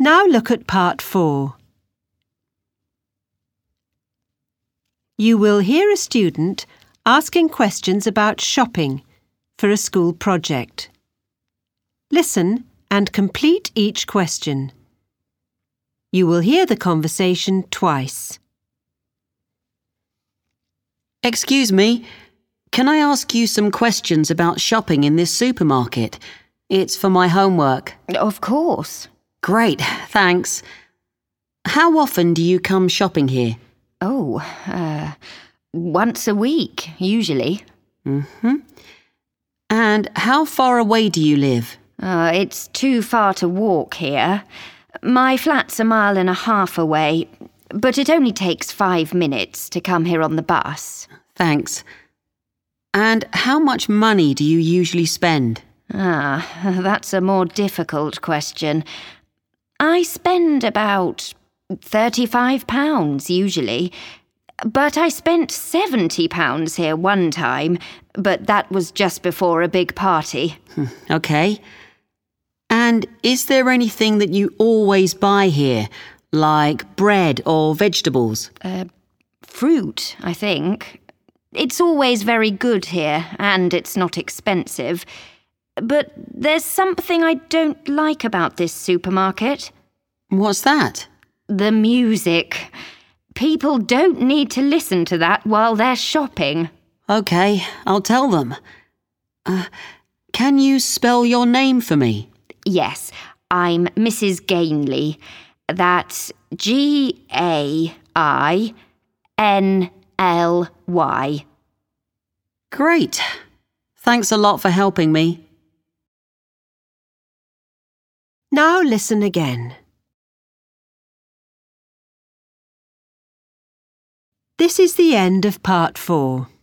Now look at part 4. You will hear a student asking questions about shopping for a school project. Listen and complete each question. You will hear the conversation twice. Excuse me, can I ask you some questions about shopping in this supermarket? It's for my homework. Of course. Great, thanks. How often do you come shopping here? Once a week, usually. And how far away do you live? It's too far to walk here. My flat's 1.5 miles away, but it only takes 5 minutes to come here on the bus. Thanks. And how much money do you usually spend? That's a more difficult question. I spend about £35 usually, but I spent £70 here one time, but that was just before a big party. Okay. And is there anything that you always buy here, like bread or vegetables? Fruit, I think. It's always very good here, and it's not expensive. But there's something I don't like about this supermarket. What's that? The music. People don't need to listen to that while they're shopping. Okay, I'll tell them. Can you spell your name for me? Yes, I'm Mrs. Gainley. That's Gainly. Great. Thanks a lot for helping me. Now listen again. This is the end of part 4.